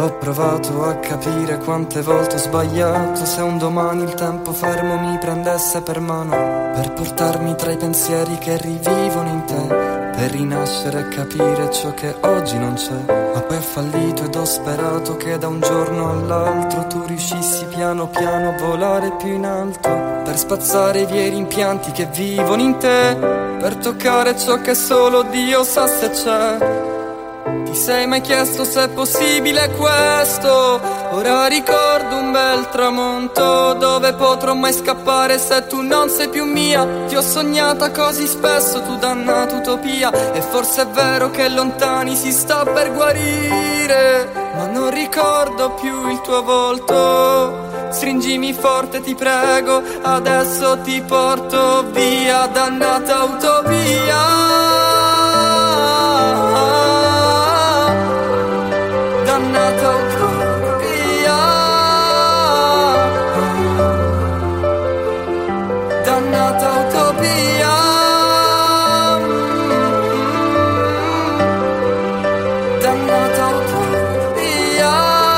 Ho provato a capire quante volte ho sbagliato. Se un domani il tempo fermo mi prendesse per mano, per portarmi tra i pensieri che rivivono in te, per rinascere e capire ciò che oggi non c'è. Ma poi ho fallito ed ho sperato che da un giorno all'altro tu riuscissi piano piano a volare più in alto, per spazzare via i rimpianti che vivono in te, per toccare ciò che solo Dio sa se c'è. Ti sei mai chiesto se è possibile questo? Ora ricordo un bel tramonto. Dove potrò mai scappare se tu non sei più mia? Ti ho sognata così spesso, tu dannata utopia. E forse è vero che lontani si sta per guarire, ma non ricordo più il tuo volto. Stringimi forte ti prego, adesso ti porto via, dannata utopia. Dannata utopia, dannata utopia, dannata utopia.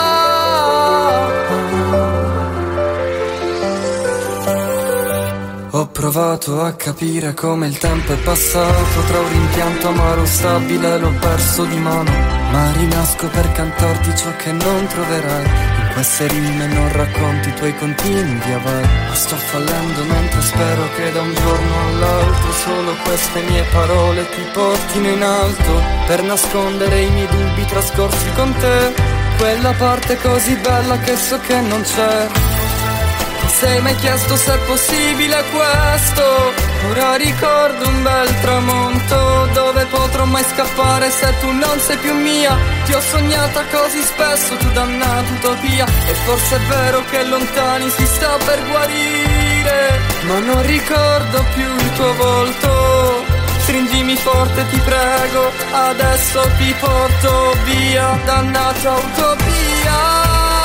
Ho provato a capire come il tempo è passato, tra un rimpianto amaro stabile l'ho perso di mano. Ma rinasco per cantarti ciò che non troverai in queste rime, non racconti i tuoi continui via vai. Ma sto fallendo mentre spero che da un giorno all'altro solo queste mie parole ti portino in alto, per nascondere i miei dubbi trascorsi con te, quella parte così bella che so che non c'è. Ti sei mai chiesto se è possibile questo? Ora ricordo un bel tramonto. Dove potrò mai scappare se tu non sei più mia? Ti ho sognata così spesso, tu dannata utopia. E forse è vero che lontani si sta per guarire, ma non ricordo più il tuo volto. Stringimi forte ti prego, adesso ti porto via, dannata utopia.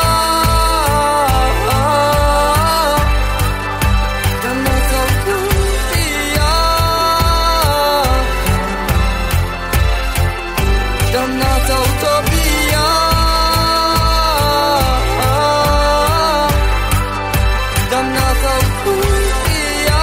Dannata utopia, dannata utopia.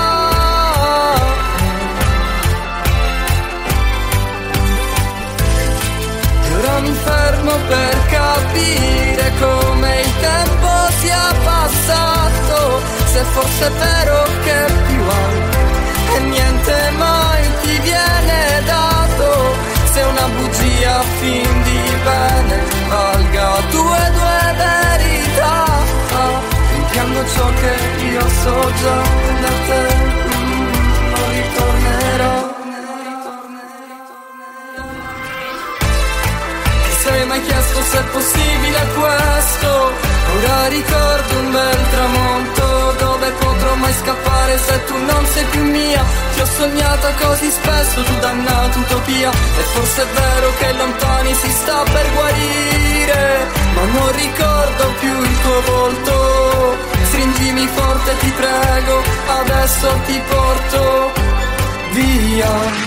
E ora mi fermo per capire come il tempo sia passato, se fosse vero che più hai e niente mai ti viene dato, se una bugia a fin di bene valga due verità. Rimpiango ciò che io so già da te, non ritornerò. Ti sei mai chiesto se è possibile questo? Ora ricordo un bel tramonto. Dove potrò mai scappare se tu non sei più mia? Ti ho sognata così spesso, tu dannata utopia. E forse è vero che lontani si sta per guarire, ma non ricordo più il tuo volto. Stringimi forte ti prego, adesso ti porto via.